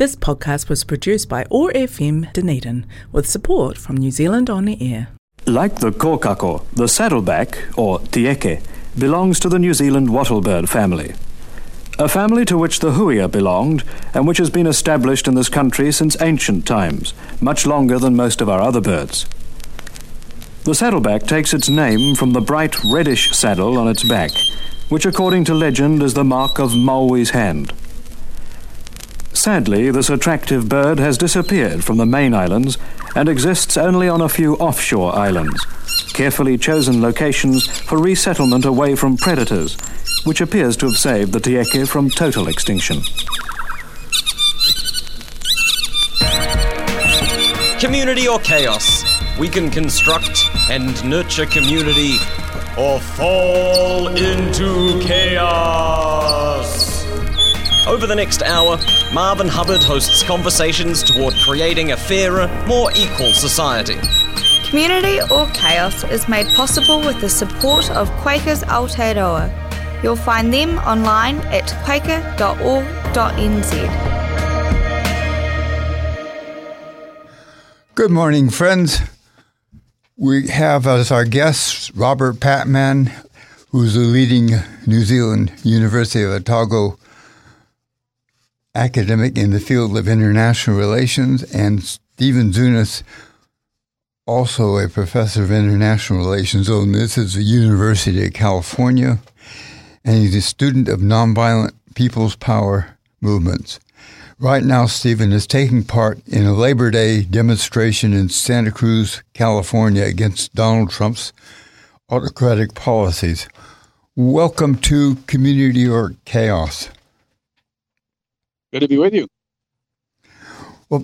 This podcast was produced by OAR FM Dunedin with support from New Zealand On Air. Like the kōkako, the saddleback, or tieke, belongs to the New Zealand wattlebird family. A family to which the huia belonged and which has been established in this country since ancient times, much longer than most of our other birds. The saddleback takes its name from the bright reddish saddle on its back, which according to legend is the mark of Maui's hand. Sadly, this attractive bird has disappeared from the main islands and exists only on a few offshore islands, carefully chosen locations for resettlement away from predators, which appears to have saved the tieke from total extinction. Community or chaos? We can construct and nurture community or fall into chaos. Over the next hour, Marvin Hubbard hosts conversations toward creating a fairer, more equal society. Community or Chaos is made possible with the support of Quakers Aotearoa. You'll find them online at quaker.org.nz. Good morning, friends. We have as our guest Robert Patman, who's a leading New Zealand University of Otago academic in the field of international relations, and Stephen Zunas, also a professor of international relations. This is the University of California, and he's a student of nonviolent people's power movements. Right now, Stephen is taking part in a Labor Day demonstration in Santa Cruz, California, against Donald Trump's autocratic policies. Welcome to Community or Chaos. Good to be with you. Well,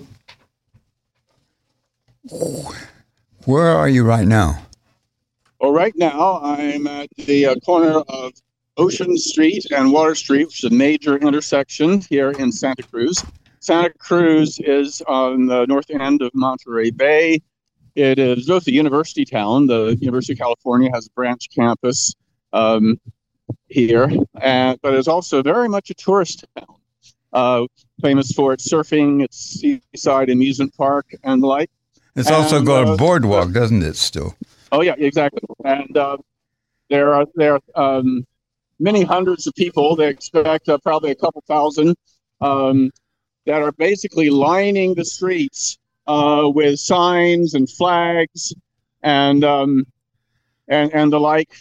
where are you right now? Well, right now I'm at the corner of Ocean Street and Water Street, which is a major intersection here in Santa Cruz. Santa Cruz is on the north end of Monterey Bay. It is both a university town. The University of California has a branch campus here, but it's also very much a tourist town. Famous for its surfing, its seaside amusement park, and the like. It's also got a boardwalk, doesn't it, still? Oh, yeah, exactly. And there are many hundreds of people. They expect probably a couple thousand that are basically lining the streets with signs and flags and the like.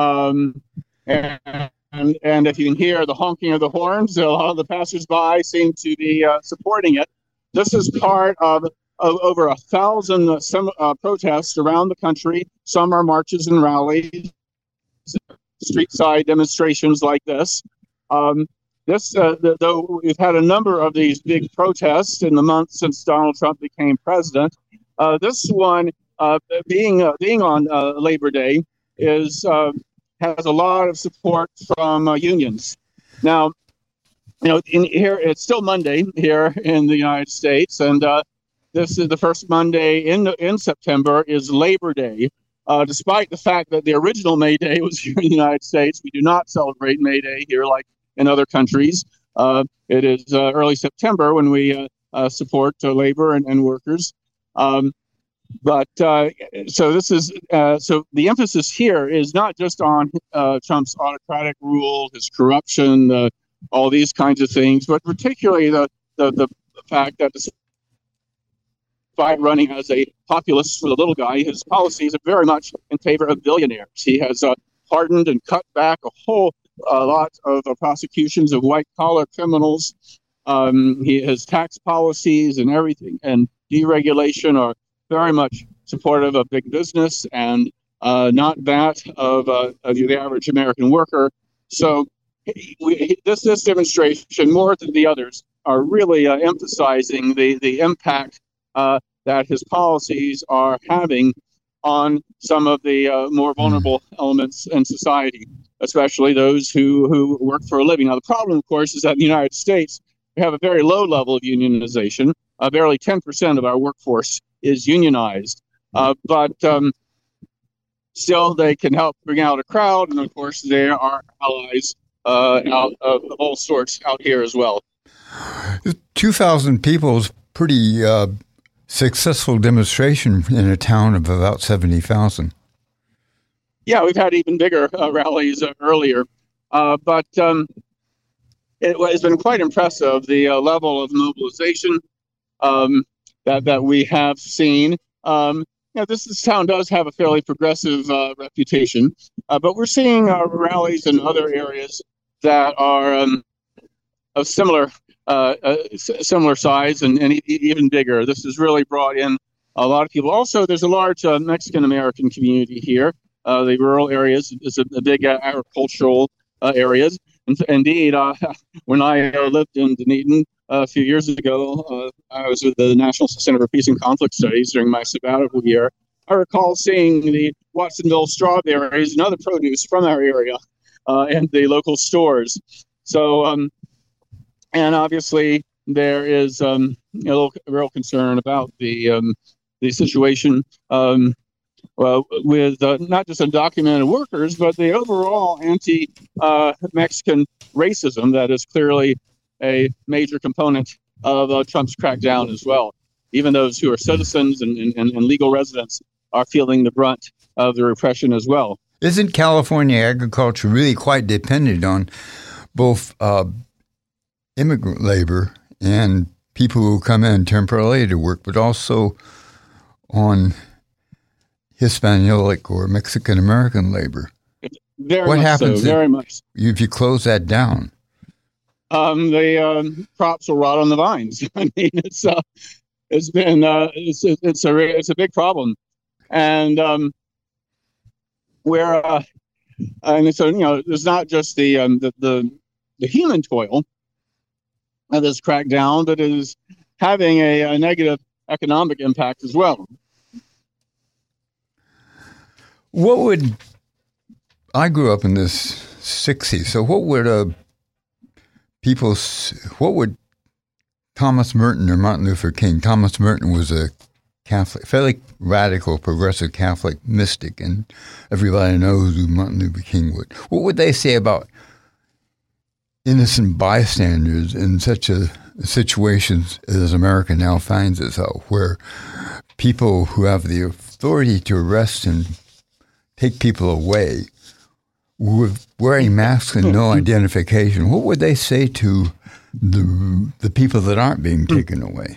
And if you can hear the honking of the horns, a lot of the passersby seem to be supporting it. This is part of over 1,000 protests around the country. Some are marches and rallies, street-side demonstrations like this. Though we've had a number of these big protests in the months since Donald Trump became president, this one, being on Labor Day, has a lot of support from unions. Now, in here it's still Monday here in the United States, and this is the first Monday in September is Labor Day. Despite the fact that the original May Day was here in the United States, we do not celebrate May Day here like in other countries. It is early September when we support labor and workers. So this is so the emphasis here is not just on Trump's autocratic rule, his corruption, all these kinds of things, but particularly the fact that despite running as a populist for the little guy, his policies are very much in favor of billionaires. He has pardoned and cut back a whole lot of prosecutions of white-collar criminals. His tax policies and everything and deregulation are very much supportive of big business and not that of the average American worker. So this demonstration, more than the others, are really emphasizing the impact that his policies are having on some of the more vulnerable elements in society, especially those who work for a living. Now, the problem, of course, is that in the United States, we have a very low level of unionization. Barely 10% of our workforce is unionized. But still, they can help bring out a crowd. And, of course, there are allies out of all sorts out here as well. 2,000 people is pretty successful demonstration in a town of about 70,000. Yeah, we've had even bigger rallies earlier, but it has been quite impressive, the level of mobilization that we have seen. This town does have a fairly progressive reputation, but we're seeing rallies in other areas that are of similar size and even bigger. This has really brought in a lot of people. Also, there's a large Mexican-American community here. The rural areas is a big agricultural areas. Indeed, when I lived in Dunedin a few years ago, I was with the National Center for Peace and Conflict Studies during my sabbatical year. I recall seeing the Watsonville strawberries and other produce from our area in the local stores. So, and obviously there is real concern about the situation. With not just undocumented workers, but the overall anti-Mexican racism that is clearly a major component of Trump's crackdown as well. Even those who are citizens and legal residents are feeling the brunt of the repression as well. Isn't California agriculture really quite dependent on both immigrant labor and people who come in temporarily to work, but also on Hispanic or Mexican-American labor? What happens if you close that down? The crops will rot on the vines. I mean, it's a big problem, and so there's not just the human toil of this crackdown, but it is having a negative economic impact as well. I grew up in the 60s, so what would Thomas Merton or Martin Luther King? Thomas Merton was a Catholic, fairly radical, progressive Catholic mystic, and everybody knows who Martin Luther King would. What would they say about innocent bystanders in such a situation as America now finds itself, where people who have the authority to arrest and take people away with wearing masks and no identification? What would they say to the people that aren't being taken away?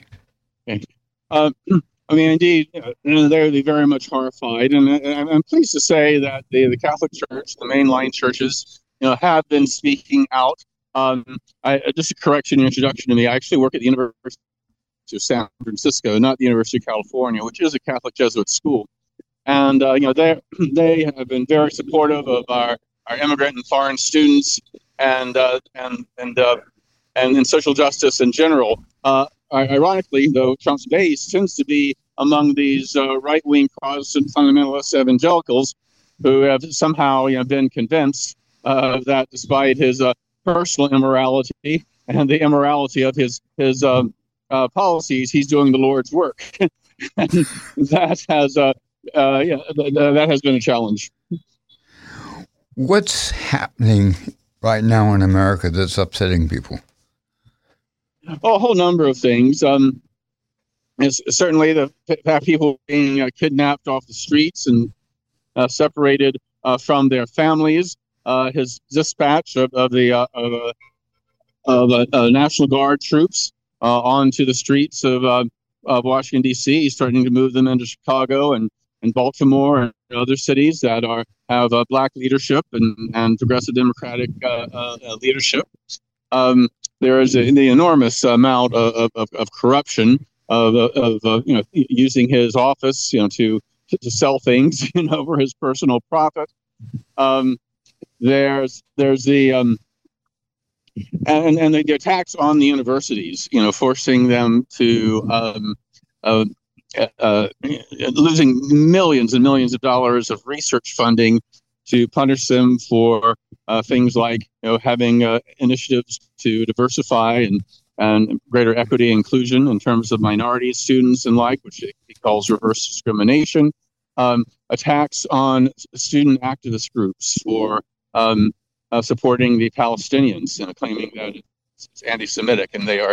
Indeed, they're very much horrified, and I'm pleased to say that the Catholic Church, the mainline churches, have been speaking out. Just a correction, introduction to me. I actually work at the University of San Francisco, not the University of California, which is a Catholic Jesuit school. And they have been very supportive of our immigrant and foreign students and social justice in general. Ironically, though, Trump's base tends to be among these right-wing Protestant fundamentalist evangelicals who have somehow been convinced that despite his personal immorality and the immorality of his policies, he's doing the Lord's work. And that has been a challenge. What's happening right now in America that's upsetting people? A whole number of things. It's certainly the people being kidnapped off the streets and separated from their families. His dispatch of National Guard troops onto the streets of Washington, D.C. He's starting to move them into Chicago and Baltimore and other cities that have black leadership and progressive Democratic leadership. There is the enormous amount of corruption of using his office to sell things for his personal profit. There's the and the attacks on the universities, forcing them to losing millions and millions of dollars of research funding to punish them for things like having initiatives to diversify and greater equity and inclusion in terms of minority students and which he calls reverse discrimination. Attacks on student activist groups for supporting the Palestinians, claiming that it's anti-Semitic, and they are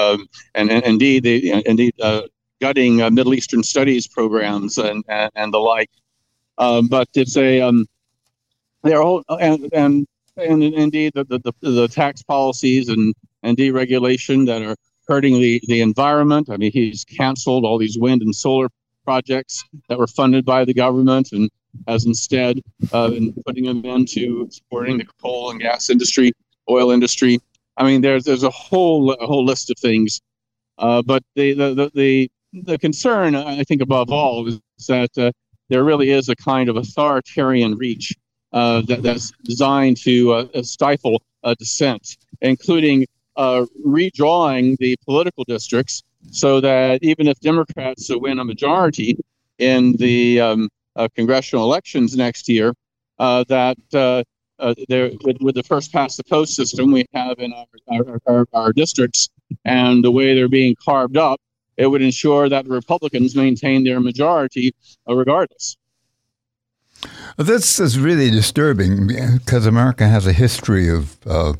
indeed gutting Middle Eastern studies programs and the like. But it's they're all and indeed the tax policies and deregulation that are hurting the environment. I mean, he's canceled all these wind and solar projects that were funded by the government, and has instead been putting them into supporting the coal and gas industry, oil industry. I mean, there's a whole list of things, but the concern, I think, above all, is that there really is a kind of authoritarian reach that's designed to stifle dissent, including redrawing the political districts so that even if Democrats win a majority in the congressional elections next year, that with the first past the post system we have in our districts and the way they're being carved up, it would ensure that the Republicans maintain their majority regardless. This is really disturbing because America has a history of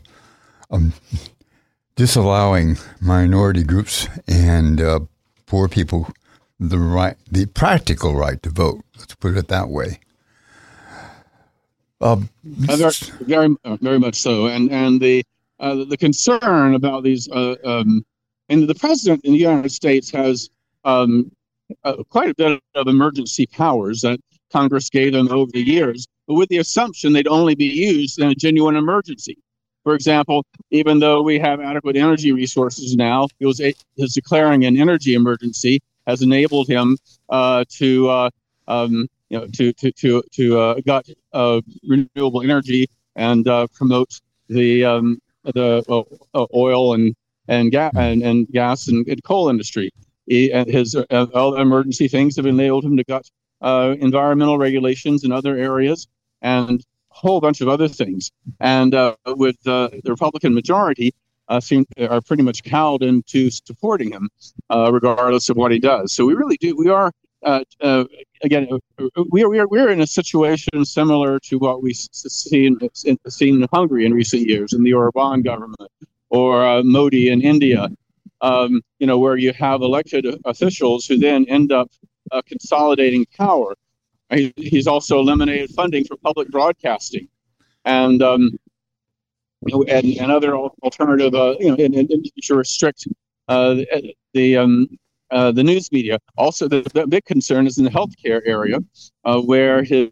disallowing minority groups and poor people the practical right to vote. Let's put it that way. Very much so, and the concern about these, and the president in the United States has quite a bit of emergency powers that Congress gave them over the years, but with the assumption they'd only be used in a genuine emergency. For example, even though we have adequate energy resources now, his declaring an energy emergency has enabled him to gut renewable energy and promote the oil and gas and coal industry. His all emergency things have enabled him to gut environmental regulations in other areas and a whole bunch of other things. And with the Republican majority, are pretty much cowed into supporting him, regardless of what he does. So we really do. We are we're in a situation similar to what we've seen in Hungary in recent years, in the Orbán government, or Modi in India. Where you have elected officials who then end up consolidating power. He's also eliminated funding for public broadcasting, and other alternative, to restrict the news media. Also, the big concern is in the healthcare area, where his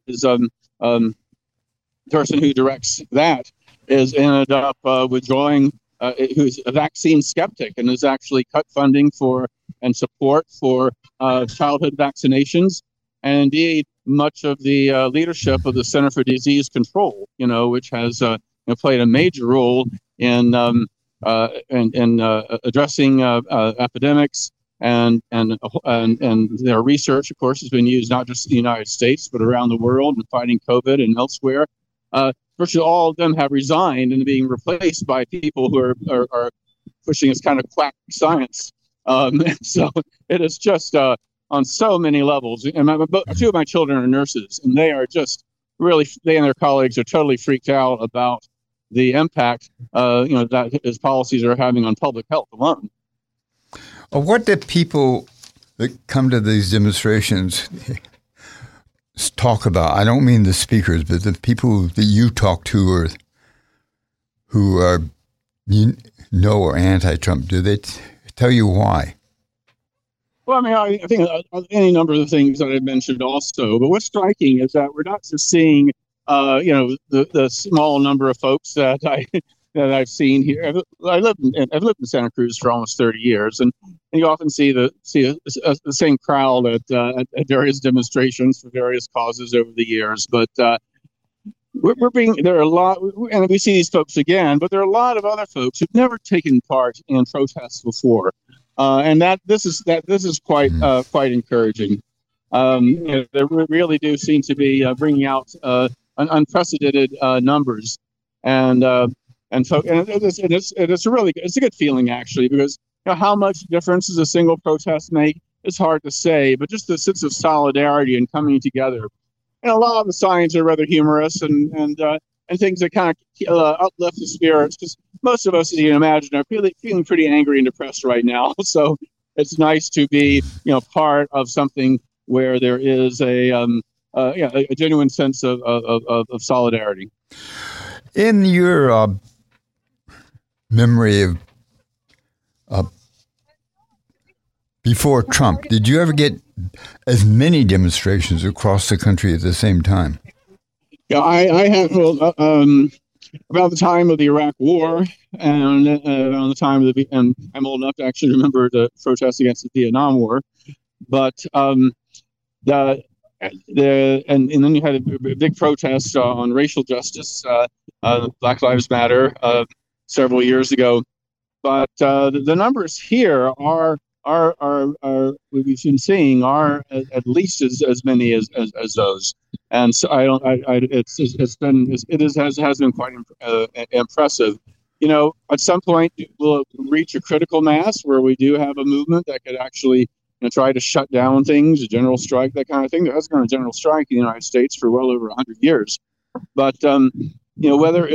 person who directs that is ended up withdrawing. Who's a vaccine skeptic and has actually cut funding for and support for childhood vaccinations, and indeed much of the leadership of the Center for Disease Control, which has played a major role in addressing epidemics, and their research, of course, has been used not just in the United States but around the world in fighting COVID and elsewhere. Virtually all of them have resigned and being replaced by people who are pushing this kind of quack science. So it is just on so many levels. And two of my children are nurses, and they are just really, they and their colleagues are totally freaked out about the impact that his policies are having on public health alone. What do people that come to these demonstrations talk about? I don't mean the speakers, but the people that you talk to who are or anti-Trump. Do they tell you why? Well, I think any number of the things that I mentioned also. But what's striking is that we're not just seeing, the small number of folks that I've seen here. I've lived in Santa Cruz for almost 30 years, and you often see the same crowd at various demonstrations for various causes over the years. But there are a lot, and we see these folks again. But there are a lot of other folks who've never taken part in protests before, and this is quite encouraging. They really do seem to be bringing out unprecedented numbers, and it's a good feeling, actually, because how much difference does a single protest make? It's hard to say, but just the sense of solidarity and coming together. And a lot of the signs are rather humorous, and and things that kind of uplift the spirits, because most of us, as you can imagine, are feeling pretty angry and depressed right now. So it's nice to be, part of something where there is a genuine sense of solidarity. In your memory of before Trump, did you ever get as many demonstrations across the country at the same time? Yeah, I have. About the time of the Iraq War, and around the time of and I'm old enough to actually remember the protests against the Vietnam War, but and then you had a big protest on racial justice, Black Lives Matter, several years ago. But the numbers here are we've been seeing are at least as many as those, and so it has been quite impressive. At some point we'll reach a critical mass where we do have a movement that could actually try to shut down things, a general strike, that kind of thing. There hasn't been a general strike in the United States for well over 100 years, but whether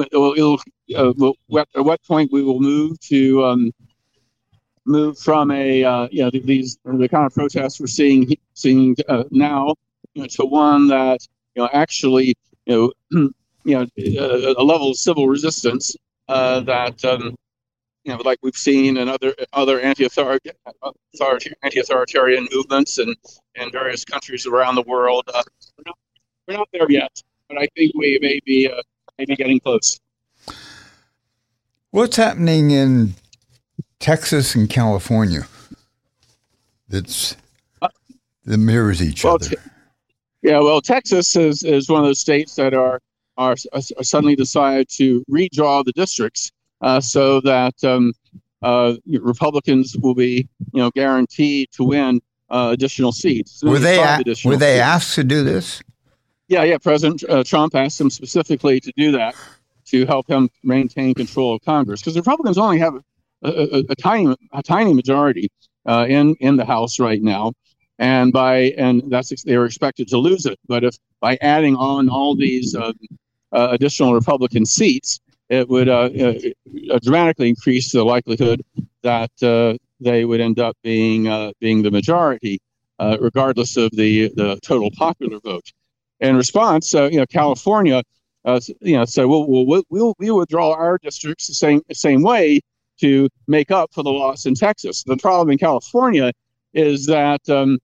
at what point we will move to move from the kind of protests we're seeing now, to one that actually a level of civil resistance that like we've seen in other anti-authoritarian movements in various countries around the world. We're not there yet, but I think we may be getting close. What's happening in Texas and California that mirrors each other? Texas is one of those states that are suddenly decided to redraw the districts so that Republicans will be guaranteed to win additional seats. Were they asked to do this? Yeah. President Trump asked them specifically to do that to help him maintain control of Congress, because the Republicans only have a tiny majority in the House right now, and they were expected to lose it. But if by adding on all these additional Republican seats, it would dramatically increase the likelihood that they would end up being the majority, regardless of the total popular vote. In response, California, so we'll withdraw our districts the same way to make up for the loss in Texas. The problem in California is that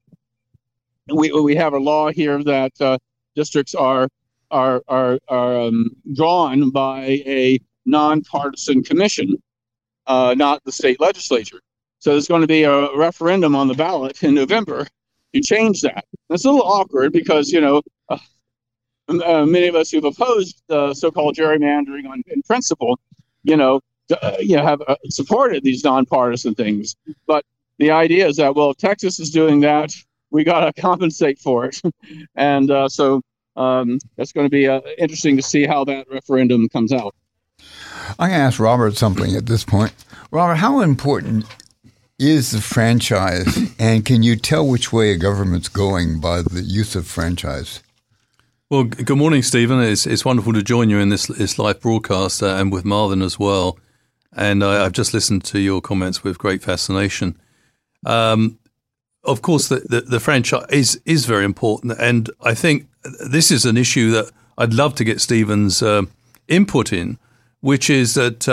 we have a law here that districts are drawn by a nonpartisan commission, not the state legislature. So there's going to be a referendum on the ballot in November to change that. It's a little awkward because many of us who've opposed so-called gerrymandering in principle, have supported these nonpartisan things. But the idea is that, if Texas is doing that, we got to compensate for it. And so it's going to be interesting to see how that referendum comes out. I'm going to ask Robert something at this point. Robert, how important is the franchise, and can you tell which way a government's going by the use of franchise? Well, good morning, Stephen. It's wonderful to join you in this live broadcast and with Marvin as well. And I've just listened to your comments with great fascination. Of course, the franchise is very important. And I think this is an issue that I'd love to get Stephen's input in, which is that,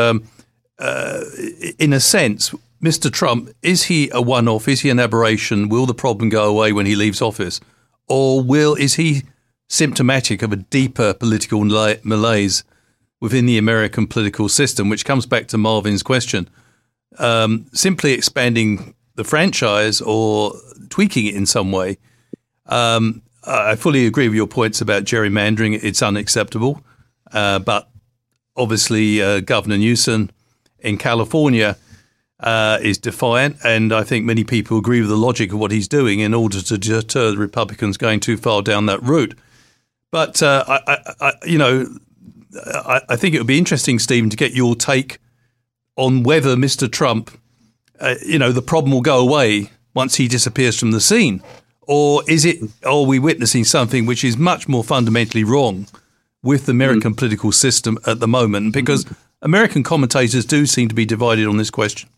in a sense, Mr. Trump, is he a one-off? Is he an aberration? Will the problem go away when he leaves office? Or is he symptomatic of a deeper political malaise within the American political system, which comes back to Marvin's question? Simply expanding the franchise or tweaking it in some way. I fully agree with your points about gerrymandering. It's unacceptable. But obviously, Governor Newsom in California is defiant, and I think many people agree with the logic of what he's doing in order to deter the Republicans going too far down that route. But I think it would be interesting, Stephen, to get your take on whether Mr. Trump, the problem will go away once he disappears from the scene, or are we witnessing something which is much more fundamentally wrong with the American political system at the moment? Because American commentators do seem to be divided on this question.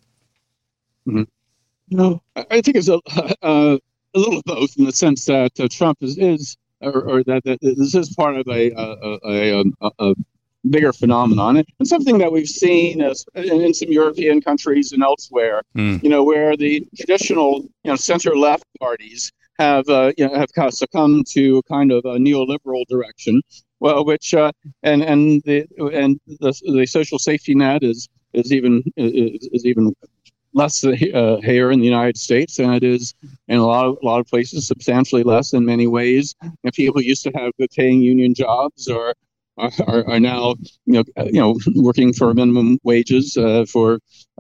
I think it's a little of both, in the sense that Trump is that this is part of a bigger phenomenon, and something that we've seen in some European countries and elsewhere. Where the traditional center-left parties have succumbed to kind of a neoliberal direction. Well, which and the social safety net is even less here in the United States than it is in a lot of places, substantially less in many ways. And people used to have good-paying union jobs, or are now working for minimum wages for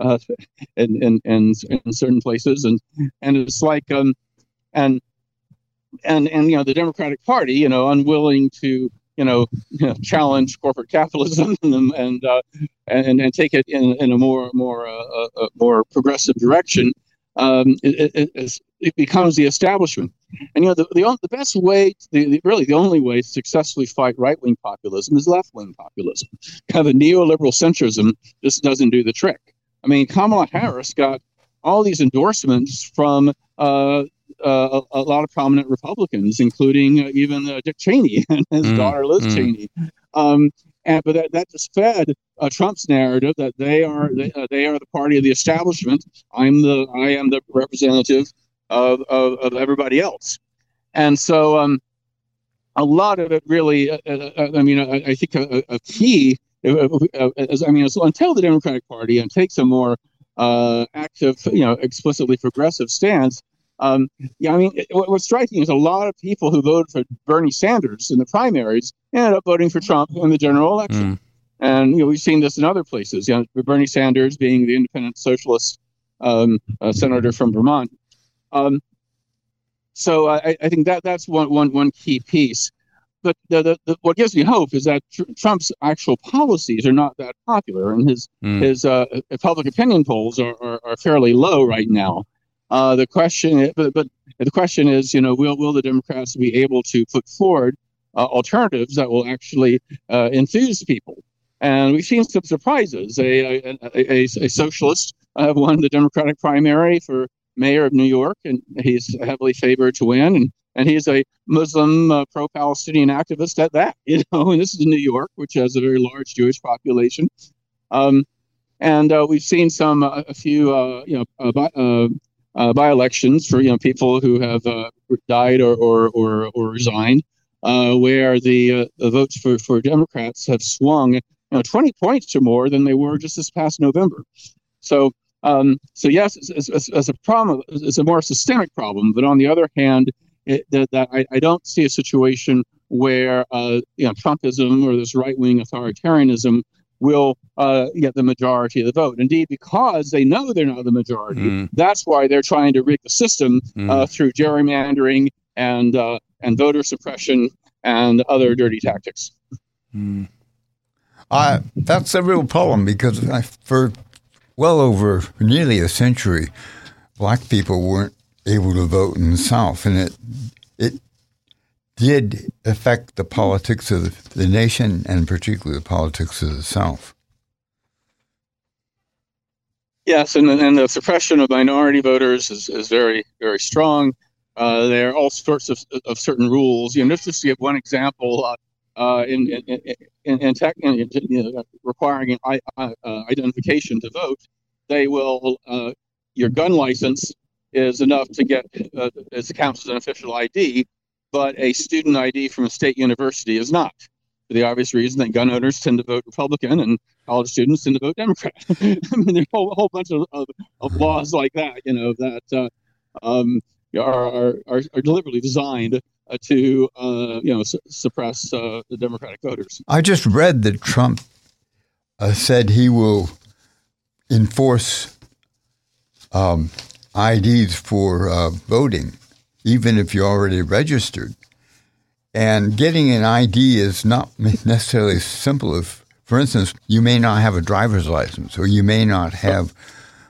in certain places, and it's like and the Democratic Party unwilling to challenge corporate capitalism and take it in a more progressive direction. It becomes the establishment, and the best way, really the only way to successfully fight right-wing populism is left-wing populism. The neoliberal centrism just doesn't do the trick. I mean, Kamala Harris got all these endorsements from a lot of prominent Republicans, including even Dick Cheney and his daughter Liz Cheney. But that just fed Trump's narrative that they are the party of the establishment. I am the representative of everybody else, and so a lot of it really. I think a key. Until the Democratic Party takes a more active, explicitly progressive stance. What's striking is a lot of people who voted for Bernie Sanders in the primaries ended up voting for Trump in the general election. And we've seen this in other places. Bernie Sanders being the independent socialist senator from Vermont. So I think that's one key piece. But what gives me hope is that Trump's actual policies are not that popular, and his public opinion polls are fairly low right now. The question is, will the Democrats be able to put forward alternatives that will actually enthuse people? And we've seen some surprises. A socialist won the Democratic primary for mayor of New York, and he's heavily favored to win. And he's a Muslim pro-Palestinian activist at that. And this is New York, which has a very large Jewish population. And we've seen a few by-elections for people who have died or resigned, where the votes for Democrats have swung 20 points or more than they were just this past November. So yes, it's a problem. It's a more systemic problem. But on the other hand, I don't see a situation where Trumpism or this right-wing authoritarianism will get the majority of the vote. Indeed, because they know they're not the majority, that's why they're trying to rig the system through gerrymandering and voter suppression and other dirty tactics. That's a real problem, because for well over nearly a century, black people weren't able to vote in the South, and it did affect the politics of the nation, and particularly the politics of the South. Yes, and the suppression of minority voters is very, very strong. There are all sorts of certain rules. Just to give one example, in tech, requiring identification to vote, they will your gun license is enough to get it counts as an official ID, but a student ID from a state university is not, for the obvious reason that gun owners tend to vote Republican and college students tend to vote Democrat. I mean, there's a whole bunch of laws like that, that are deliberately designed to suppress the Democratic voters. I just read that Trump said he will enforce IDs for voting, even if you're already registered. And getting an ID is not necessarily simple. If, for instance, you may not have a driver's license, or you may not have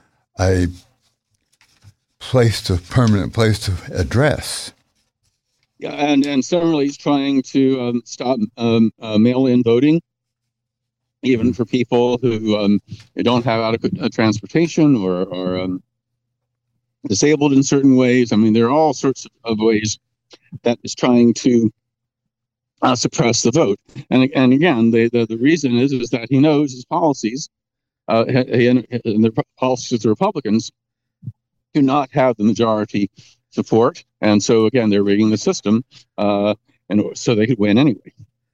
a permanent place to address. And similarly, he's trying to stop mail-in voting, even for people who don't have adequate transportation or disabled in certain ways. I mean, there are all sorts of ways that is trying to suppress the vote. And again, the reason is that he knows his policies, and the policies of the Republicans do not have the majority support. And so, again, they're rigging the system and so they could win anyway.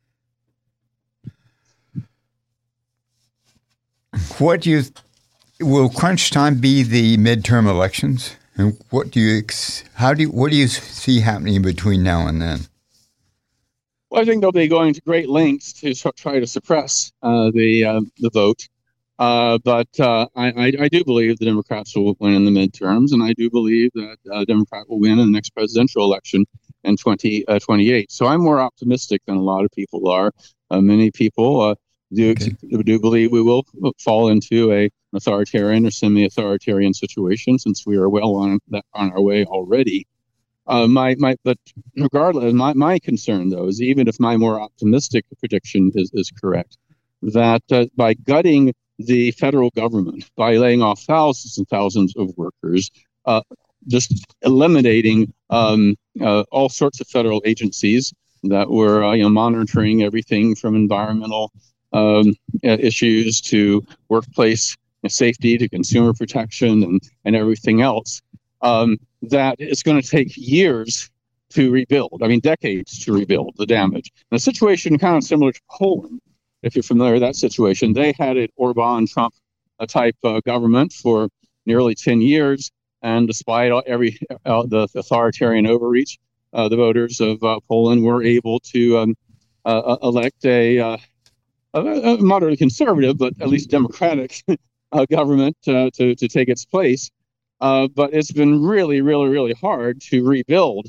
Will crunch time be the midterm elections? And what do you see happening between now and then? Well, I think they'll be going to great lengths to try to suppress the vote. But I do believe the Democrats will win in the midterms, and I do believe that Democrat will win in the next presidential election in 2028. So I'm more optimistic than a lot of people are. Many people do believe we will fall into an authoritarian or semi-authoritarian situation, since we are well on our way already. But regardless, my concern, though, is even if my more optimistic prediction is correct, that by gutting the federal government, by laying off thousands and thousands of workers, just eliminating all sorts of federal agencies that were monitoring everything from environmental issues to workplace safety to consumer protection and everything else, that it's going to take years to rebuild. I mean, decades to rebuild the damage. And a situation kind of similar to Poland, if you're familiar with that situation, they had an Orban-Trump type government for nearly 10 years. And despite the authoritarian overreach, the voters of Poland were able to elect a moderately conservative, but at least democratic government to take its place. But it's been really, really, really hard to rebuild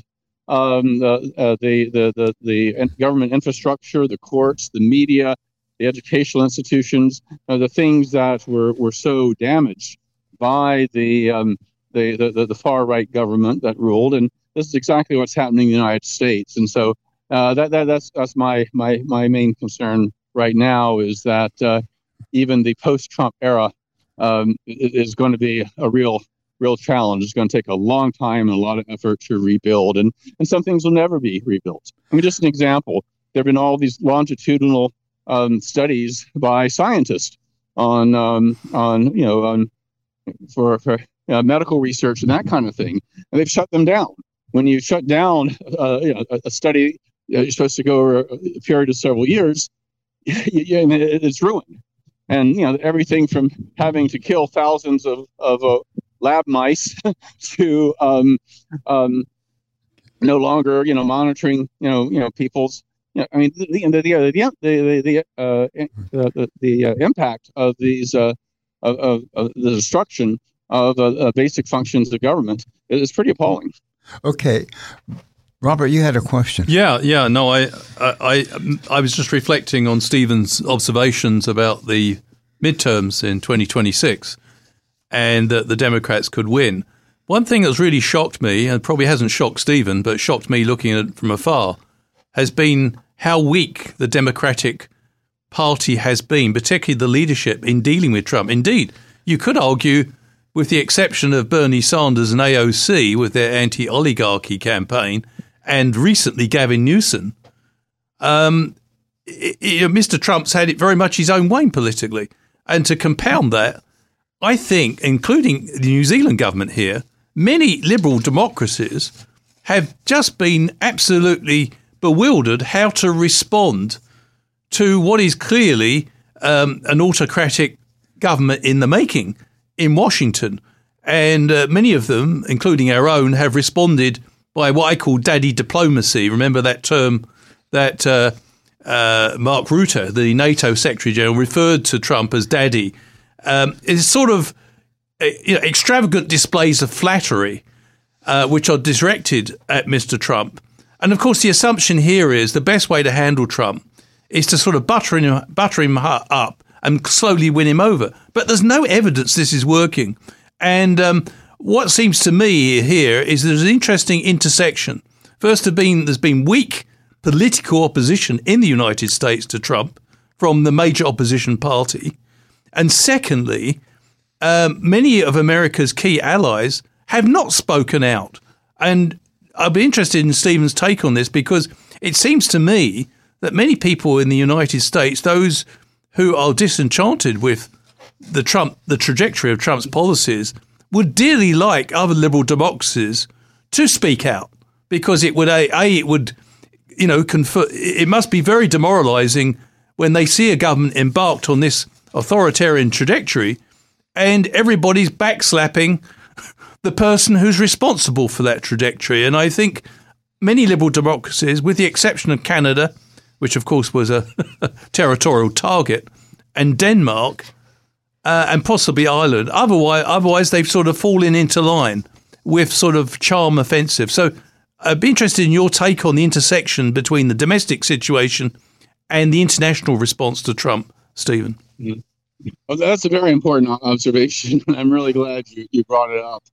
the government infrastructure, the courts, the media, the educational institutions, the things that were so damaged by the far right government that ruled. And this is exactly what's happening in the United States. And so that's my main concern right now, is that even the post-Trump era is going to be a real challenge. It's going to take a long time and a lot of effort to rebuild, and some things will never be rebuilt. I mean, just an example: there have been all these longitudinal studies by scientists on medical research and that kind of thing, and they've shut them down. When you shut down a study, you're supposed to go over a period of several years. It's ruined, and everything from having to kill thousands of lab mice to no longer monitoring people's. I mean, the impact of these of the destruction of basic functions of government is pretty appalling. Okay. Robert, you had a question. Yeah. No, I was just reflecting on Stephen's observations about the midterms in 2026 and that the Democrats could win. One thing that's really shocked me, and probably hasn't shocked Stephen, but shocked me looking at it from afar, has been how weak the Democratic Party has been, particularly the leadership, in dealing with Trump. Indeed, you could argue, with the exception of Bernie Sanders and AOC with their anti-oligarchy campaign, and recently Gavin Newsom, Mr. Trump's had it very much his own way politically. And to compound that, I think, including the New Zealand government here, many liberal democracies have just been absolutely bewildered how to respond to what is clearly an autocratic government in the making in Washington. And many of them, including our own, have responded by what I call daddy diplomacy. Remember that term that Mark Rutte, the NATO Secretary General, referred to Trump as daddy. It's sort of extravagant displays of flattery, which are directed at Mr. Trump. And of course, the assumption here is the best way to handle Trump is to sort of butter him up and slowly win him over. But there's no evidence this is working. And what seems to me here is there's an interesting intersection First, there's been weak political opposition in the United States to Trump from the major opposition party. And secondly, many of America's key allies have not spoken out. And I'd be interested in Stephen's take on this, because it seems to me that many people in the United States, those who are disenchanted with the trajectory of Trump's policies, would dearly like other liberal democracies to speak out, because it would it must be very demoralizing when they see a government embarked on this authoritarian trajectory and everybody's backslapping the person who's responsible for that trajectory. And I think many liberal democracies, with the exception of Canada, which of course was a territorial target, and Denmark, and possibly Ireland, otherwise they've sort of fallen into line with sort of charm offensive. So I'd be interested in your take on the intersection between the domestic situation and the international response to Trump, Stephen. Mm-hmm. Well, that's a very important observation. I'm really glad you brought it up.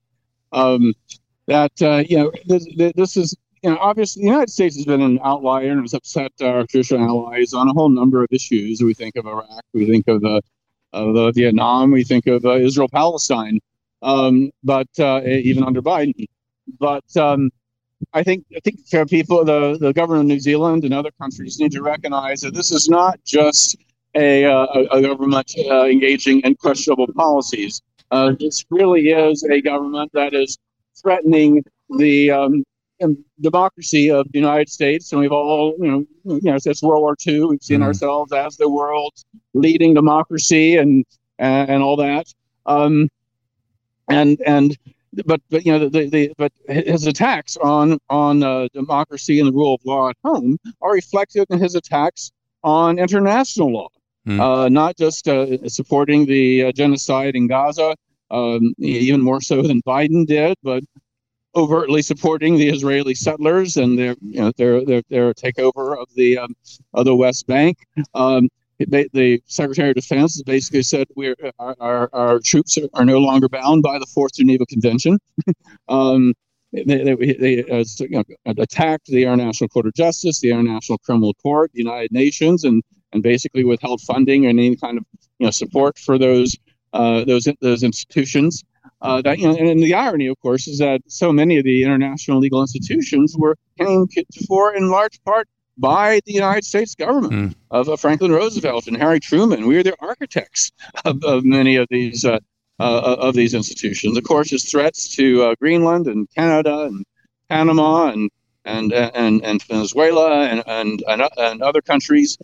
This is, obviously the United States has been an outlier and has upset our traditional allies on a whole number of issues. We think of Iraq, we think of Vietnam, we think of Israel-Palestine, but even under Biden. But I think people, the government of New Zealand and other countries need to recognize that this is not just a government engaging in questionable policies. This really is a government that is threatening the democracy of the United States, and we've all, since World War II, we've seen ourselves as the world's leading democracy and all that. But his attacks on democracy and the rule of law at home are reflected in his attacks on international law. Not just supporting the genocide in Gaza, even more so than Biden did, but overtly supporting the Israeli settlers and their takeover of the West Bank. The Secretary of Defense has basically said our troops are no longer bound by the Fourth Geneva Convention. They attacked the International Court of Justice, the International Criminal Court, the United Nations, and basically withheld funding and any kind of support for those institutions. And the irony, of course, is that so many of the international legal institutions were came for in large part by the United States government of Franklin Roosevelt and Harry Truman. We are the architects of many of these institutions. Of course, his threats to Greenland and Canada and Panama and Venezuela and other countries.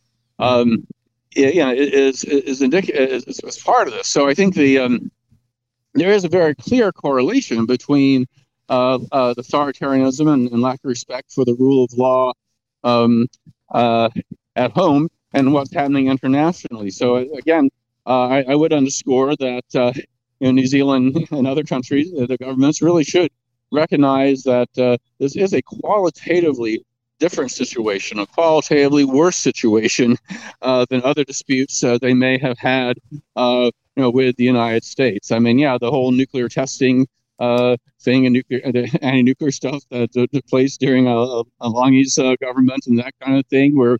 Is part of this. So I think there is a very clear correlation between authoritarianism and lack of respect for the rule of law at home and what's happening internationally. So again, I would underscore that New Zealand and other countries, the governments really should recognize that this is a qualitatively different situation, a qualitatively worse situation than other disputes they may have had, with the United States. I mean, the whole nuclear testing thing and the anti-nuclear stuff that took place during Lange's government and that kind of thing, were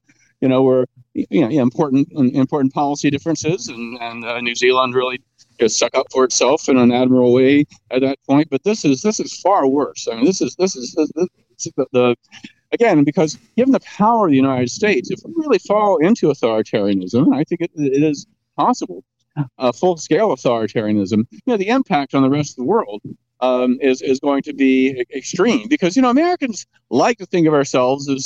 important policy differences, and New Zealand really stuck up for itself in an admirable way at that point. But this is far worse. I mean, this is again, because given the power of the United States, if we really fall into authoritarianism, and I think it is possible, full-scale authoritarianism, the impact on the rest of the world is going to be extreme. Because Americans like to think of ourselves as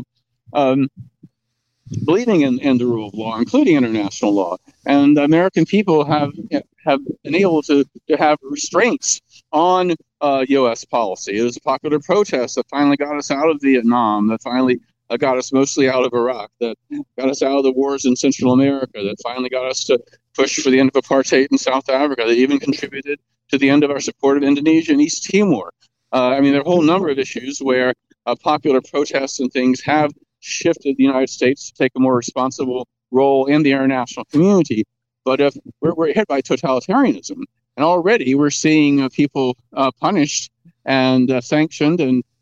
believing in the rule of law, including international law, and the American people have been able to have restraints on U.S. policy. It was a popular protest that finally got us out of Vietnam, that finally got us mostly out of Iraq, that got us out of the wars in Central America, that finally got us to push for the end of apartheid in South Africa, that even contributed to the end of our support of Indonesia and East Timor. There are a whole number of issues where popular protests and things have shifted the United States to take a more responsible role in the international community. But if we're hit by totalitarianism, and already we're seeing people punished and sanctioned and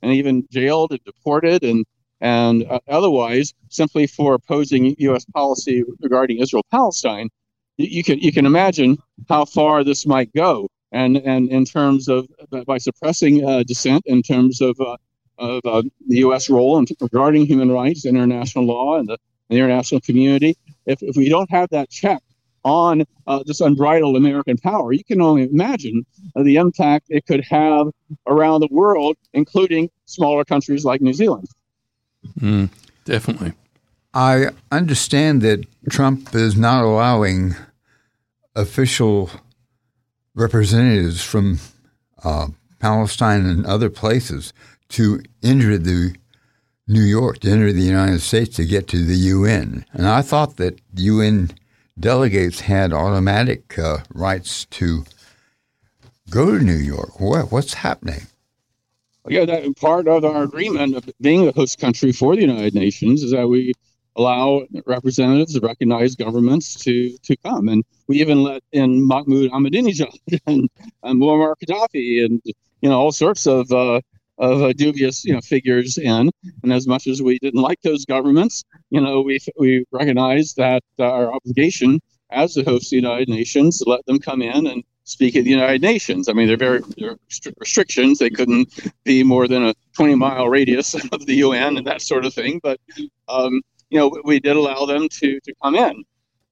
and even jailed and deported and otherwise simply for opposing U.S. policy regarding Israel-Palestine. You can imagine how far this might go, and in terms of by suppressing dissent, in terms of the U.S. role regarding human rights, international law, and the international community. If we don't have that check on this unbridled American power, you can only imagine the impact it could have around the world, including smaller countries like New Zealand. Definitely. I understand that Trump is not allowing official representatives from Palestine and other places to enter the New York, to enter the United States to get to the UN. And I thought that UN delegates had automatic rights to go to New York. What's happening? Yeah, that part of our agreement of being a host country for the United Nations is that we allow representatives of recognized governments to come. And we even let in Mahmoud Ahmadinejad and Muammar Gaddafi and all sorts of dubious figures in. And as much as we didn't like those governments, we recognized that our obligation as the host of the United Nations to let them come in and speak at the United Nations. I mean, there are very strict restrictions. They couldn't be more than a 20-mile radius of the UN and that sort of thing. But we did allow them to come in.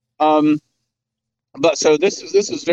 But so this is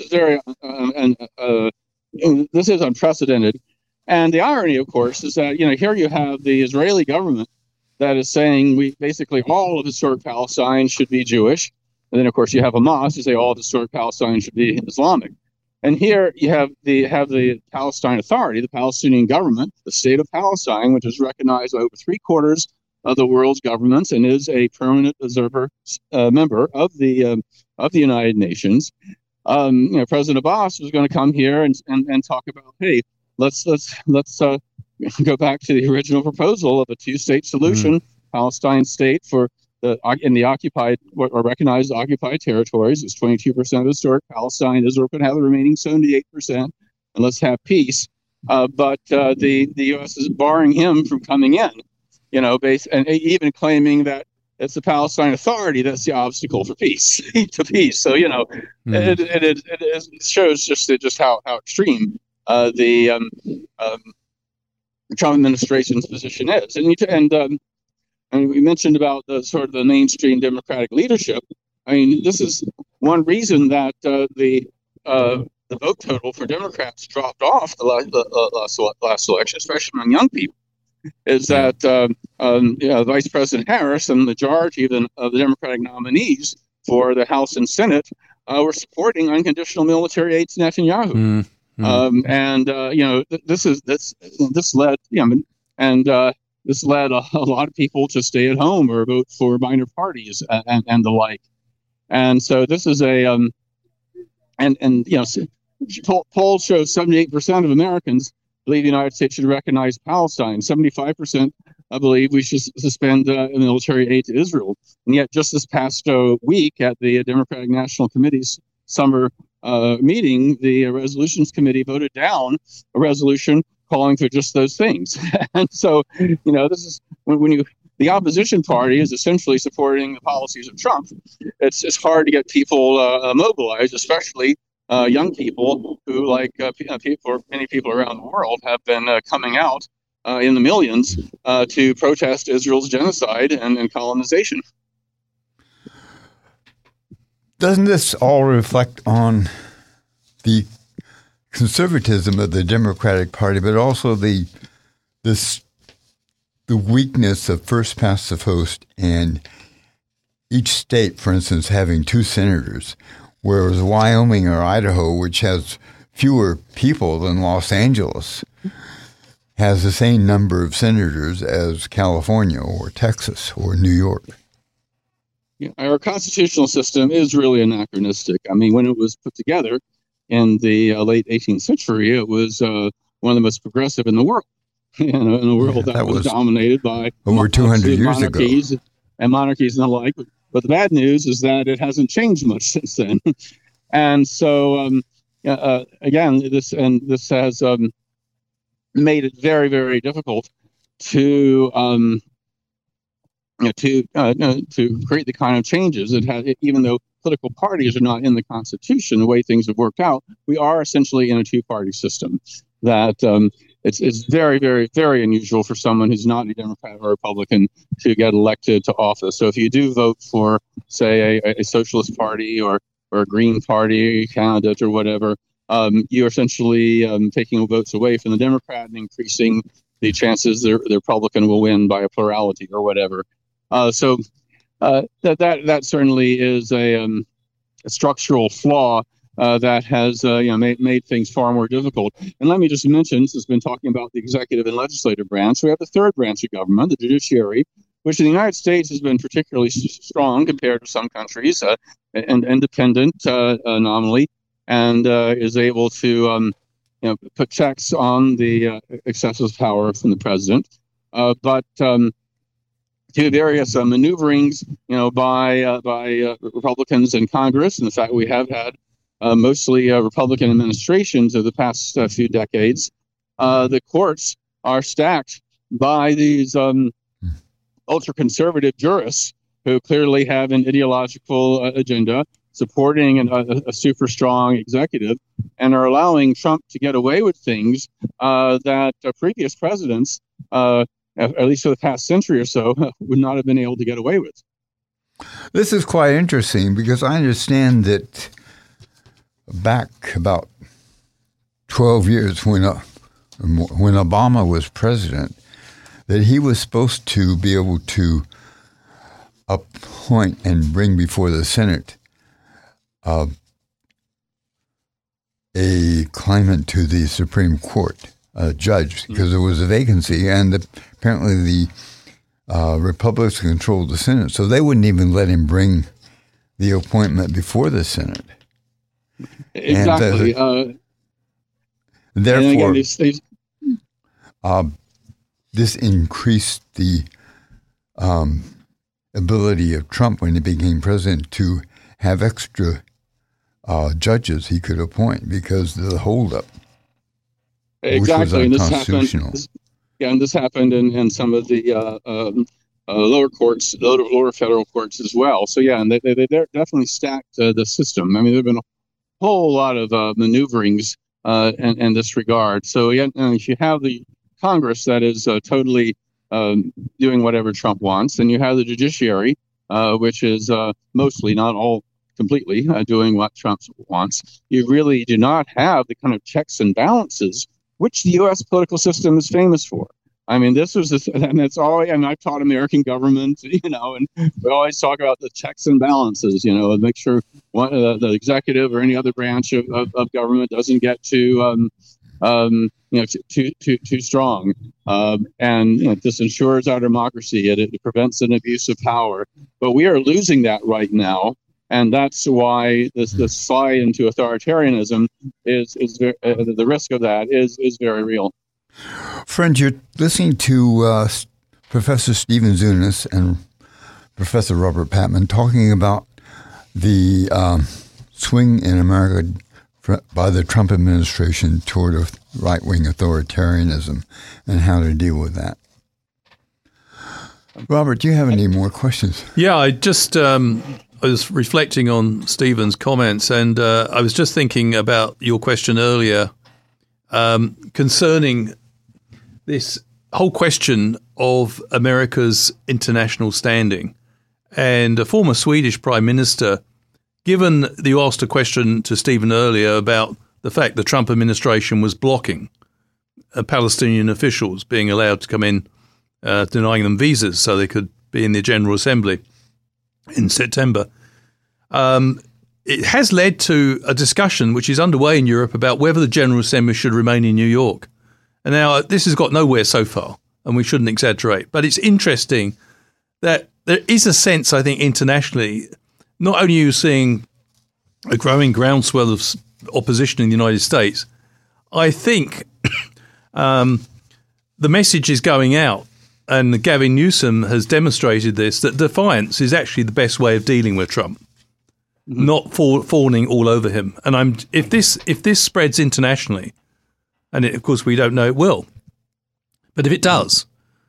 unprecedented. And the irony, of course, is that here you have the Israeli government that is saying basically all of historic Palestine should be Jewish. And then, of course, you have Hamas who say all of historic Palestine should be Islamic. And here you have the Palestine Authority, the Palestinian government, the state of Palestine, which is recognized by over 3/4 of the world's governments and is a permanent observer member of the United Nations. President Abbas was going to come here and talk about, hey, let's go back to the original proposal of a two-state solution, Palestine state in the occupied or recognized occupied territories. It's 22% of historic Palestine. Israel could have the remaining 78%, and let's have peace. But the U.S. is barring him from coming in, and even claiming that it's the Palestine Authority that's the obstacle for peace to peace. So it shows just how extreme the Trump administration's position is, and we mentioned about the sort of the mainstream Democratic leadership. I mean, this is one reason that the vote total for Democrats dropped off the last election, especially among young people, is that Vice President Harris and the majority of the Democratic nominees for the House and Senate were supporting unconditional military aid to Netanyahu. This led a lot of people to stay at home or vote for minor parties and the like. And so this is polls show 78% of Americans believe the United States should recognize Palestine. 75% believe we should suspend military aid to Israel. And yet just this past week at the Democratic National Committee's summer meeting, the Resolutions Committee voted down a resolution calling for just those things. And so, this is when the opposition party is essentially supporting the policies of Trump. It's hard to get people mobilized, especially young people who, like many people around the world, have been coming out in the millions to protest Israel's genocide and colonization. Doesn't this all reflect on the conservatism of the Democratic Party, but also the weakness of first past the post, and each state, for instance, having 2 senators, whereas Wyoming or Idaho, which has fewer people than Los Angeles, has the same number of senators as California or Texas or New York? Yeah, our constitutional system is really anachronistic. I mean, when it was put together in the late 18th century, it was one of the most progressive in the world. In a world that was dominated by over 200 years ago, and monarchies and the like. But the bad news is that it hasn't changed much since then. And so, again, this has made it very, very difficult to create the kind of changes it had. Even though political parties are not in the Constitution, the way things have worked out, we are essentially in a two-party system. That it's very, very, very unusual for someone who's not a Democrat or Republican to get elected to office. So if you do vote for, say, a Socialist Party or a Green Party candidate or whatever, you're essentially taking votes away from the Democrat and increasing the chances the Republican will win by a plurality or whatever. So that certainly is a structural flaw that has made things far more difficult. And let me just mention, since we've been talking about the executive and legislative branch, we have the third branch of government, the judiciary, which in the United States has been particularly strong compared to some countries, and independent nominally, and is able to put checks on the excessive power from the president. But to various maneuverings, by Republicans in Congress, and the fact we have had mostly Republican administrations of the past few decades, the courts are stacked by these ultra-conservative jurists who clearly have an ideological agenda supporting a super strong executive and are allowing Trump to get away with things that previous presidents, at least for the past century or so, would not have been able to get away with. This is quite interesting because I understand that back about 12 years when Obama was president, that he was supposed to be able to appoint and bring before the Senate a claimant to the Supreme Court, a judge, because there was a vacancy, and apparently the Republicans controlled the Senate, so they wouldn't even let him bring the appointment before the Senate. Exactly. And, therefore, this increased the ability of Trump when he became president to have extra judges he could appoint because of the holdup, exactly. Which was unconstitutional. And this happened in some of the lower courts, lower federal courts as well. So and they definitely stacked the system. I mean, there've been a whole lot of maneuverings in this regard. So if you have the Congress that is totally doing whatever Trump wants, and you have the judiciary, which is mostly, not all completely, doing what Trump wants, you really do not have the kind of checks and balances which the U.S. political system is famous for. I mean, and it's all, and I've taught American government, and we always talk about the checks and balances, and make sure the executive or any other branch of government doesn't get too strong. And this ensures our democracy. It prevents an abuse of power. But we are losing that right now. And that's why this slide into authoritarianism is the risk of that is very real. Friends, you're listening to Professor Stephen Zunas and Professor Robert Patman talking about the swing in America by the Trump administration toward a right-wing authoritarianism and how to deal with that. Robert, do you have any more questions? Yeah, I just I was reflecting on Stephen's comments, and I was just thinking about your question earlier concerning this whole question of America's international standing. And a former Swedish prime minister, given that you asked a question to Stephen earlier about the fact the Trump administration was blocking Palestinian officials being allowed to come in, denying them visas so they could be in the General Assembly in September. It has led to a discussion which is underway in Europe about whether the General Assembly should remain in New York. And now this has got nowhere so far, and we shouldn't exaggerate. But it's interesting that there is a sense, I think, internationally, not only are you seeing a growing groundswell of opposition in the United States, I think the message is going out, and Gavin Newsom has demonstrated this, that defiance is actually the best way of dealing with Trump, not fawning all over him. And if this spreads internationally, and of course we don't know it will, But if it does,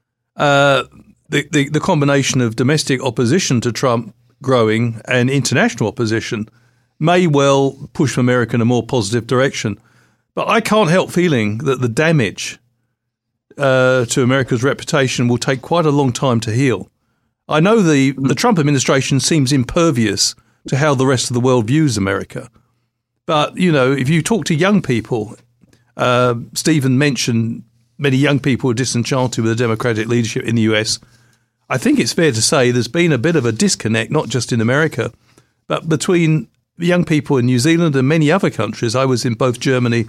the combination of domestic opposition to Trump growing and international opposition may well push America in a more positive direction. But I can't help feeling that the damage to America's reputation will take quite a long time to heal. I know the Trump administration seems impervious to how the rest of the world views America. But, if you talk to young people, Stephen mentioned many young people are disenchanted with the Democratic leadership in the US. I think it's fair to say there's been a bit of a disconnect, not just in America, but between young people in New Zealand and many other countries. I was in both Germany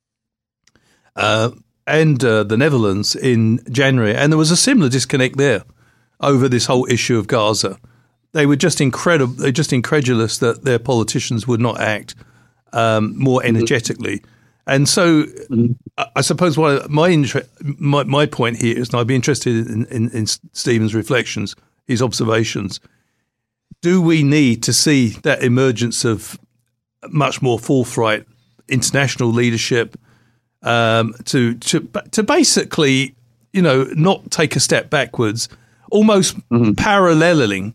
and the Netherlands in January, and there was a similar disconnect there over this whole issue of Gaza. They were just incredulous that their politicians would not act more energetically. And so I suppose my point here is, and I'd be interested in Stephen's reflections, his observations. Do we need to see that emergence of much more forthright international leadership to basically, not take a step backwards, almost paralleling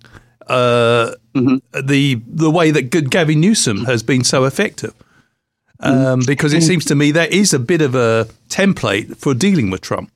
the way that Gavin Newsom has been so effective? Because it seems to me that is a bit of a template for dealing with Trump.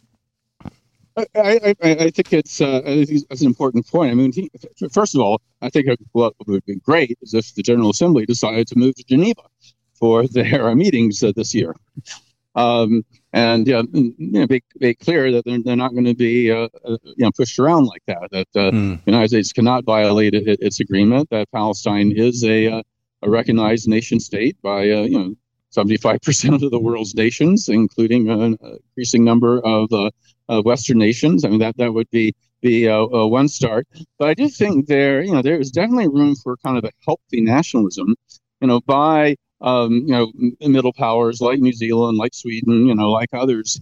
I think that's an important point. I mean, first of all, I think what would be great is if the General Assembly decided to move to Geneva for their meetings this year, and make clear that they're not going to be pushed around like that. That the United States cannot violate its agreement. That Palestine is a recognized nation state by 75% of the world's nations, including an increasing number of Western nations. I mean, that would be one start. But I do think there is definitely room for kind of a healthy nationalism, by middle powers like New Zealand, like Sweden, like others,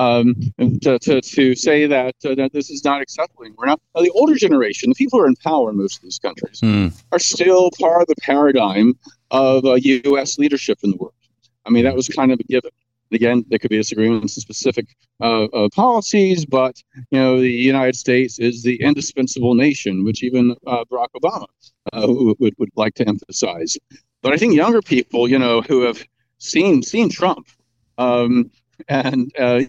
to say that this is not acceptable. We're not. The older generation, the people who are in power in most of these countries, are still part of the paradigm of U.S. leadership in the world. I mean, that was kind of a given. Again, there could be disagreements in specific policies, but the United States is the indispensable nation, which even Barack Obama would like to emphasize. But I think younger people, who have seen Trump, and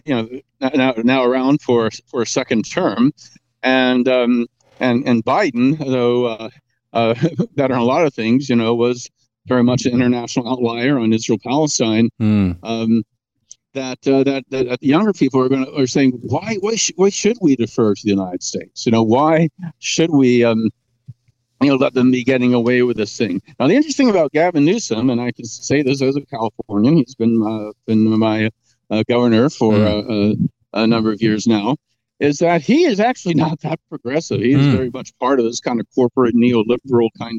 now around for a second term, and Biden, though better on a lot of things, was very much an international outlier on Israel-Palestine. That the younger people are saying, why should we defer to the United States? Why should we let them be getting away with this thing? Now, the interesting about Gavin Newsom, and I can say this as a Californian, he's been my governor for a number of years now, is that he is actually not that progressive. He is very much part of this kind of corporate neoliberal kind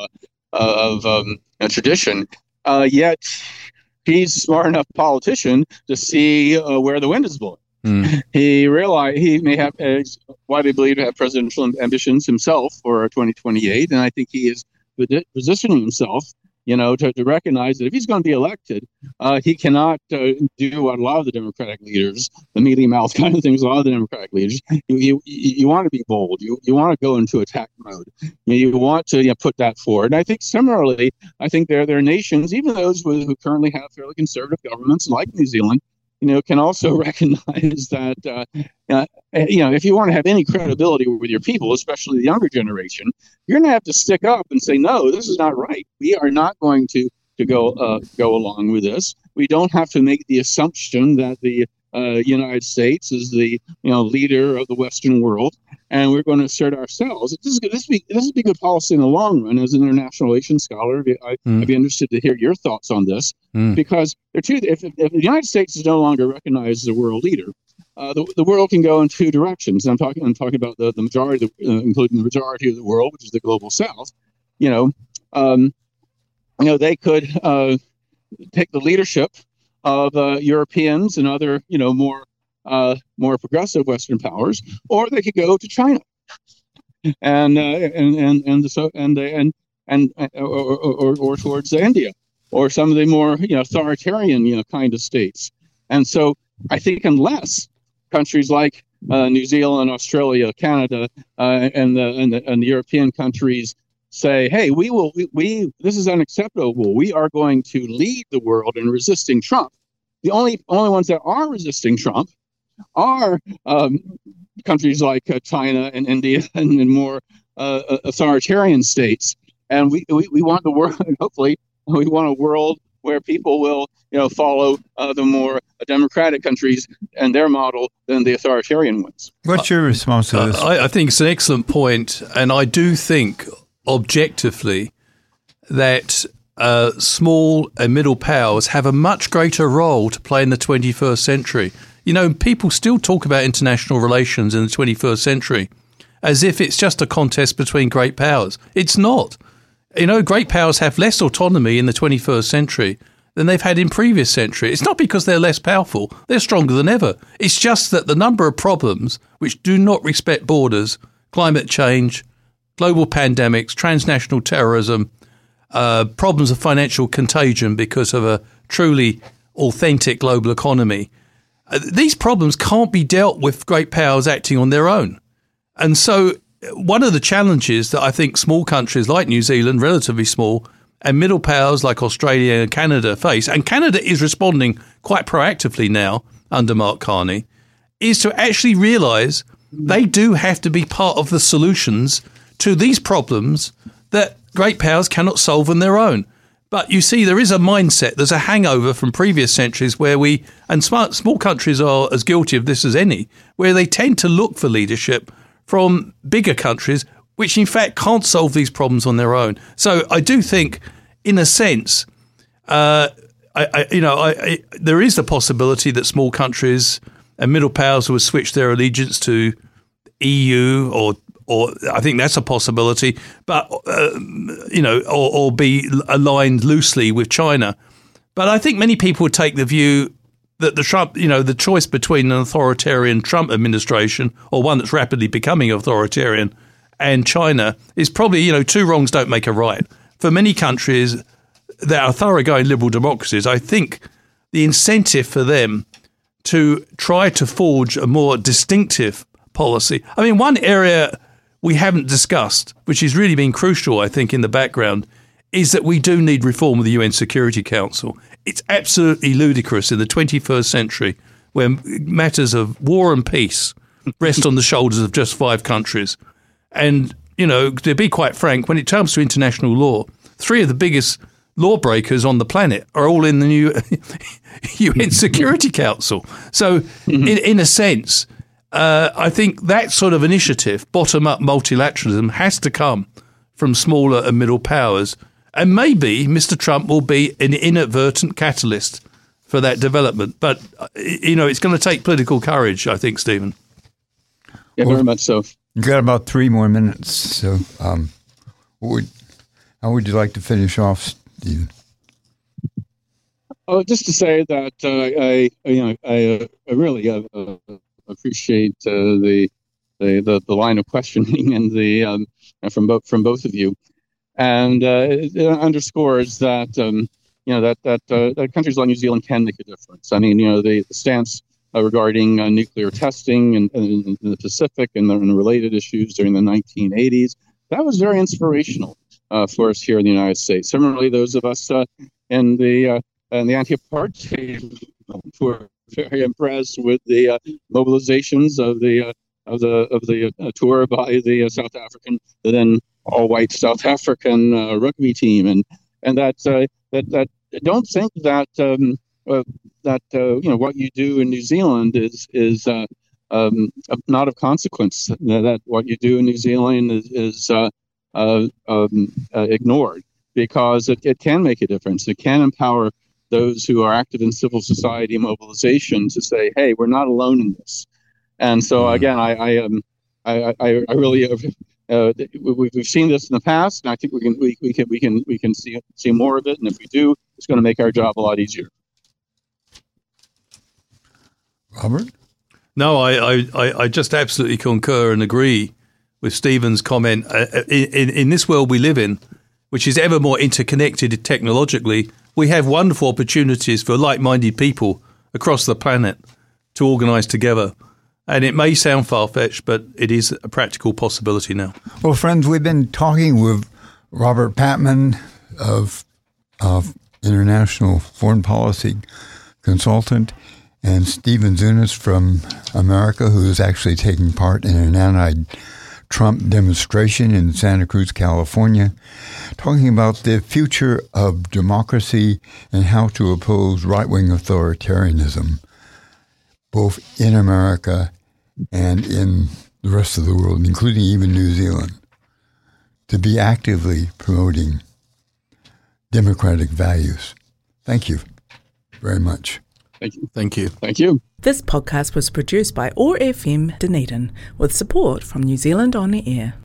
of tradition. Yet he's a smart enough politician to see where the wind is blowing. He realized he may have widely believed to have presidential ambitions himself for 2028, and I think he is positioning himself, to recognize that if he's going to be elected, he cannot do what a lot of the Democratic leaders, the mealy mouth kind of things, a lot of the Democratic leaders, you want to be bold. You want to go into attack mode. You want to put that forward. And I think similarly, there are nations, even those who currently have fairly conservative governments like New Zealand, can also recognize that, if you want to have any credibility with your people, especially the younger generation, you're going to have to stick up and say, no, this is not right. We are not going to go along with this. We don't have to make the assumption that the United States is the leader of the Western world, and we're going to assert ourselves. This would be good policy in the long run. As an international relations scholar, I'd be interested to hear your thoughts on this, because if the United States is no longer recognized as a world leader, the world can go in two directions. I'm talking about the majority, including the majority of the world, which is the global South. They could take the leadership of Europeans and other, more progressive Western powers, or they could go to China, or towards India, or some of the more authoritarian kind of states. And so I think unless countries like New Zealand, Australia, Canada, and the European countries say, hey, this is unacceptable. We are going to lead the world in resisting Trump. The only ones that are resisting Trump are countries like China and India and more authoritarian states. And we want the world, hopefully, we want a world where people will, follow the more democratic countries and their model than the authoritarian ones. What's your response to this? I think it's an excellent point, and I do think objectively that small and middle powers have a much greater role to play in the 21st century. People still talk about international relations in the 21st century as if it's just a contest between great powers. It's not. Great powers have less autonomy in the 21st century than they've had in previous century. It's not because they're less powerful. They're stronger than ever. It's just that the number of problems which do not respect borders, climate change, global pandemics, transnational terrorism, problems of financial contagion because of a truly authentic global economy, these problems can't be dealt with great powers acting on their own. And so one of the challenges that I think small countries like New Zealand, relatively small, and middle powers like Australia and Canada face, and Canada is responding quite proactively now under Mark Carney, is to actually realise they do have to be part of the solutions to these problems that great powers cannot solve on their own. But you see, there is a mindset, there's a hangover from previous centuries where small countries are as guilty of this as any, where they tend to look for leadership from bigger countries, which in fact can't solve these problems on their own. So I do think, in a sense, there is the possibility that small countries and middle powers will switch their allegiance to EU or I think that's a possibility, but or be aligned loosely with China. But I think many people would take the view that the choice between an authoritarian Trump administration or one that's rapidly becoming authoritarian and China is probably, two wrongs don't make a right. For many countries that are thoroughgoing liberal democracies, I think the incentive for them to try to forge a more distinctive policy. I mean, one area we haven't discussed, which has really been crucial, I think, in the background, is that we do need reform of the UN Security Council. It's absolutely ludicrous in the 21st century when matters of war and peace rest on the shoulders of just 5 countries. And, to be quite frank, when it comes to international law, 3 of the biggest lawbreakers on the planet are all in the new UN Security Council. So, in a sense, I think that sort of initiative, bottom-up multilateralism, has to come from smaller and middle powers. And maybe Mr. Trump will be an inadvertent catalyst for that development. But, it's going to take political courage, I think, Stephen. Yeah, very much so. You've got about 3 more minutes. So how would you like to finish off, Stephen? Just to say that I really appreciate the line of questioning and the from both of you, and it underscores that that countries like New Zealand can make a difference. I mean, the stance regarding nuclear testing in the Pacific and the related issues during the 1980s, that was very inspirational for us here in the United States. Similarly, those of us in the anti-apartheid were very impressed with the mobilizations of the tour by the South African, the then all-white South African rugby team, and that don't think that what you do in New Zealand is not of consequence. That what you do in New Zealand is ignored, because it can make a difference. It can empower those who are active in civil society mobilization to say, "Hey, we're not alone in this." And so again, I really we've seen this in the past, and I think we can see more of it. And if we do, it's going to make our job a lot easier. Robert? No, I just absolutely concur and agree with Stephen's comment. In this world we live in, which is ever more interconnected technologically, we have wonderful opportunities for like-minded people across the planet to organise together. And it may sound far-fetched, but it is a practical possibility now. Well, friends, we've been talking with Robert Patman of International Foreign Policy Consultant and Stephen Zunes from America, who is actually taking part in an anti-Trump demonstration in Santa Cruz, California, talking about the future of democracy and how to oppose right-wing authoritarianism, both in America and in the rest of the world, including even New Zealand, to be actively promoting democratic values. Thank you very much. Thank you. Thank you. Thank you. This podcast was produced by OAR FM Dunedin with support from New Zealand On the Air.